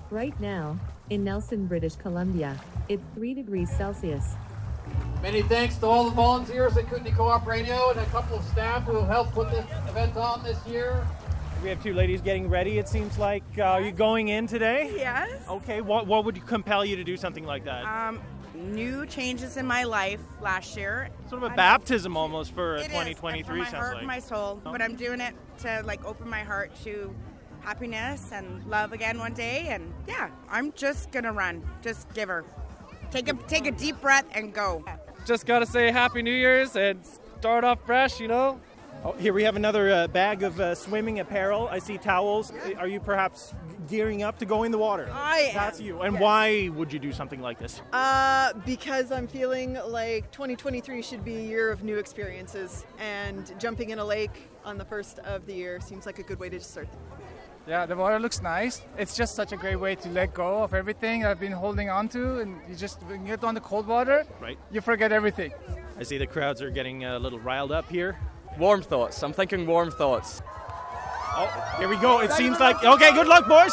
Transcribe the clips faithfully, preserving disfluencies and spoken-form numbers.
Right now, in Nelson, British Columbia, it's three degrees Celsius. Many thanks to all the volunteers at Kootenay Co-op Radio and a couple of staff who have helped put this event on this year. We have two ladies getting ready, it seems like. Uh, are you going in today? Yes. Okay, what what would compel you to do something like that? Um, new changes in my life last year. Sort of a baptism almost for It twenty is, twenty-three, and for my sounds heart, like. my soul. Oh. But I'm doing it to like open my heart to happiness and love again one day. And yeah, I'm just gonna run. Just give her. Take a take a deep breath and go. Just gotta say Happy New Year's and start off fresh, you know. Oh, here we have another uh, bag of uh, swimming apparel. I see towels. Are you perhaps gearing up to go in the water? I am. That's you. And Yes. why would you do something like this? Uh, because I'm feeling like twenty twenty-three should be a year of new experiences, and jumping in a lake on the first of the year seems like a good way to start. Yeah, the water looks nice. It's just such a great way to let go of everything I've been holding on to, and you just, when you get on the cold water, Right. you forget everything. I see the crowds are getting a little riled up here. Warm thoughts. I'm thinking warm thoughts. Oh, here we go. It seems like... Okay, good luck, boys.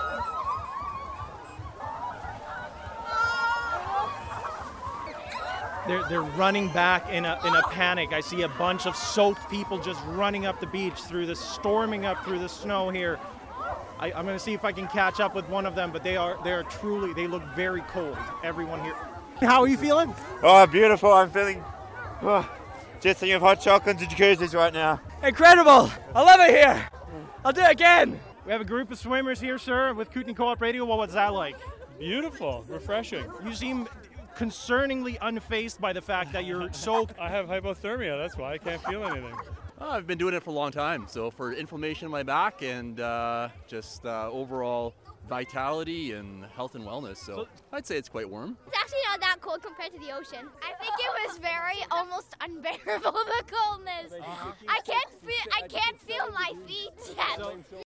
They're, they're running back in a, in a panic. I see a bunch of soaked people just running up the beach through the... storming up through the snow here. I, I'm going to see if I can catch up with one of them, but they are they are truly... They look very cold, everyone here. How are you feeling? Oh, beautiful. I'm feeling... Oh, just thinking of hot chocolate and jacuzzis right now. Incredible! I love it here! I'll do it again! We have a group of swimmers here, sir, with Kootenay Co-op Radio. What was that like? Beautiful, refreshing. You seem concerningly unfazed by the fact that you're soaked. I have hypothermia, that's why I can't feel anything. Oh, I've been doing it for a long time, so for inflammation in my back and uh, just uh, overall vitality and health and wellness, so I'd say it's quite warm. It's actually not that cold compared to the ocean. I think it was very almost unbearable, the coldness. I can't feel I can't feel my feet yet.